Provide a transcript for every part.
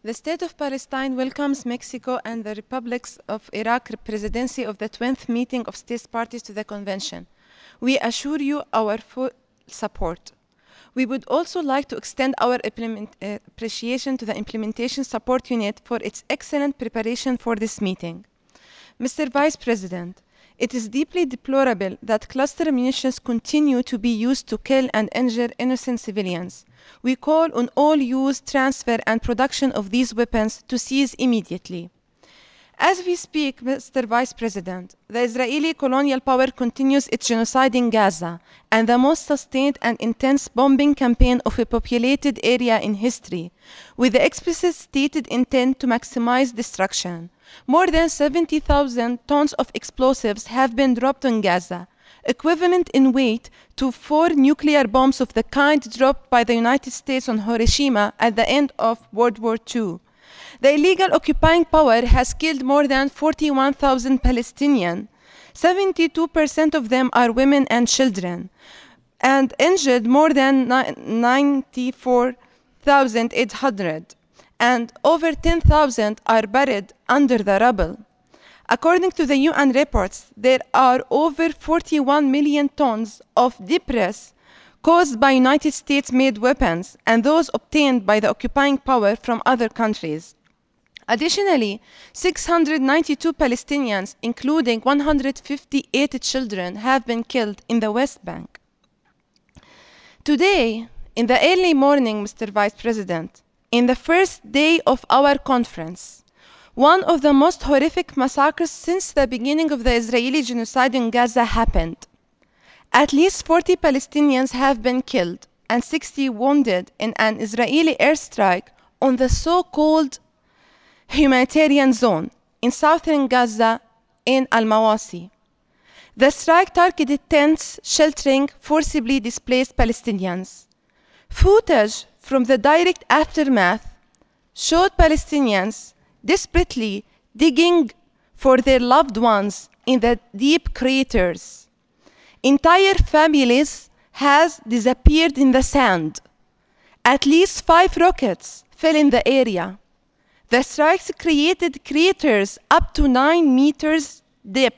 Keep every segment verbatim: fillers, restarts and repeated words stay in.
The State of Palestine welcomes Mexico and the Republics of Iraq presidency of the twentieth meeting of states parties to the Convention. We assure you our full support. We would also like to extend our implement, uh, appreciation to the Implementation Support Unit for its excellent preparation for this meeting. Mister Vice President, it is deeply deplorable that cluster munitions continue to be used to kill and injure innocent civilians. We call on all use, transfer, and production of these weapons to cease immediately. As we speak, Mister Vice President, the Israeli colonial power continues its genocide in Gaza and the most sustained and intense bombing campaign of a populated area in history, with the explicit stated intent to maximize destruction. More than seventy thousand tons of explosives have been dropped on Gaza, equivalent in weight to four nuclear bombs of the kind dropped by the United States on Hiroshima at the end of World War Two. The illegal occupying power has killed more than forty-one thousand Palestinians. seventy-two percent of them are women and children, and injured more than ninety-four thousand eight hundred, and over ten thousand are buried under the rubble. According to the U N reports, there are over forty-one million tons of debris caused by United States-made weapons and those obtained by the occupying power from other countries. Additionally, six hundred ninety-two Palestinians, including one hundred fifty-eight children, have been killed in the West Bank. Today, in the early morning, Mister Vice President, in the first day of our conference, one of the most horrific massacres since the beginning of the Israeli genocide in Gaza happened. At least forty Palestinians have been killed and sixty wounded in an Israeli airstrike on the so-called humanitarian zone in southern Gaza in Al-Mawasi. The strike targeted tents sheltering forcibly displaced Palestinians. Footage from the direct aftermath showed Palestinians desperately digging for their loved ones in the deep craters. Entire families have disappeared in the sand. At least five rockets fell in the area. The strikes created craters up to nine meters deep.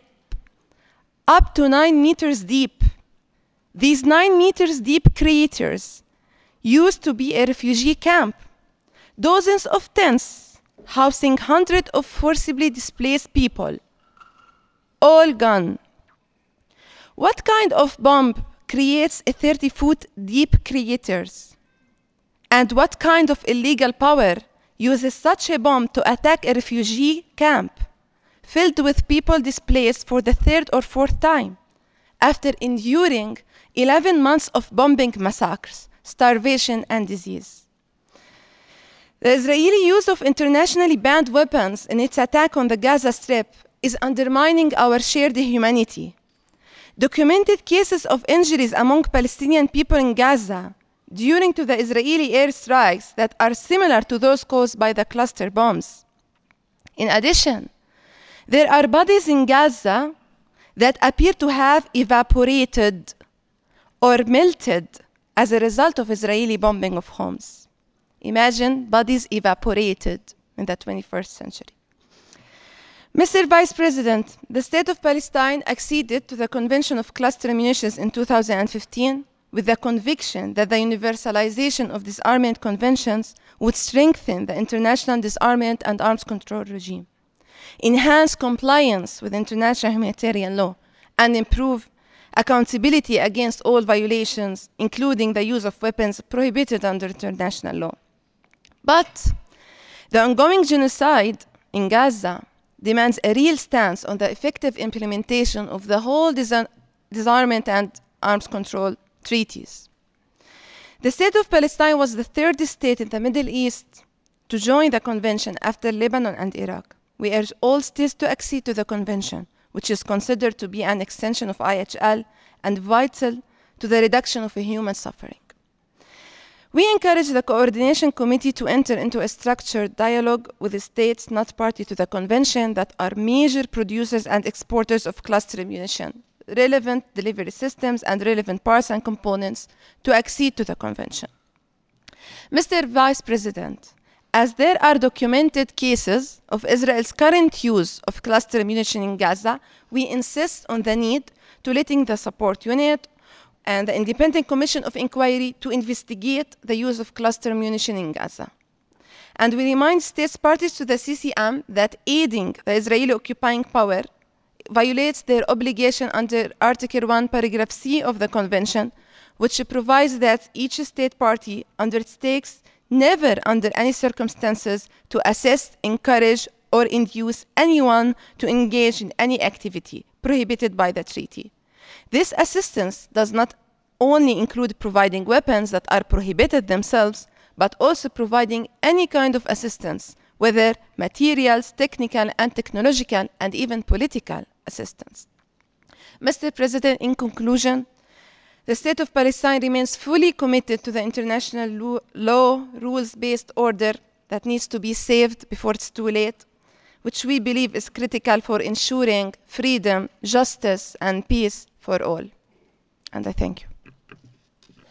Up to nine meters deep. These nine meters deep craters used to be a refugee camp. Dozens of tents housing hundreds of forcibly displaced people. All gone. What kind of bomb creates a thirty foot deep craters? And what kind of illegal power uses such a bomb to attack a refugee camp filled with people displaced for the third or fourth time after enduring eleven months of bombing massacres, starvation, and disease? The Israeli use of internationally banned weapons in its attack on the Gaza Strip is undermining our shared humanity. Documented cases of injuries among Palestinian people in Gaza during to the Israeli airstrikes that are similar to those caused by the cluster bombs. In addition, there are bodies in Gaza that appear to have evaporated or melted as a result of Israeli bombing of homes. Imagine bodies evaporated in the twenty-first century. Mister Vice President, the State of Palestine acceded to the Convention of Cluster Munitions in two thousand fifteen with the conviction that the universalization of disarmament conventions would strengthen the international disarmament and arms control regime, enhance compliance with international humanitarian law, and improve accountability against all violations, including the use of weapons prohibited under international law. But the ongoing genocide in Gaza demands a real stance on the effective implementation of the whole dis- disarmament and arms control treaties. The State of Palestine was the third state in the Middle East to join the convention after Lebanon and Iraq. We urge all states to accede to the convention, which is considered to be an extension of I H L and vital to the reduction of human suffering. We encourage the Coordination Committee to enter into a structured dialogue with the states not party to the convention that are major producers and exporters of cluster munition, relevant delivery systems, and relevant parts and components to accede to the convention. Mister Vice President, as there are documented cases of Israel's current use of cluster munitions in Gaza, we insist on the need to letting the support unit and the Independent Commission of Inquiry to investigate the use of cluster munitions in Gaza. And we remind states parties to the C C M that aiding the Israeli occupying power violates their obligation under Article one, Paragraph C of the Convention, which provides that each state party undertakes never under any circumstances to assist, encourage, or induce anyone to engage in any activity prohibited by the treaty. This assistance does not only include providing weapons that are prohibited themselves, but also providing any kind of assistance, whether materials, technical and technological, and even political assistance. Mister President, in conclusion, the State of Palestine remains fully committed to the international law, rules-based order that needs to be saved before it's too late, which we believe is critical for ensuring freedom, justice, and peace for all. And I thank you.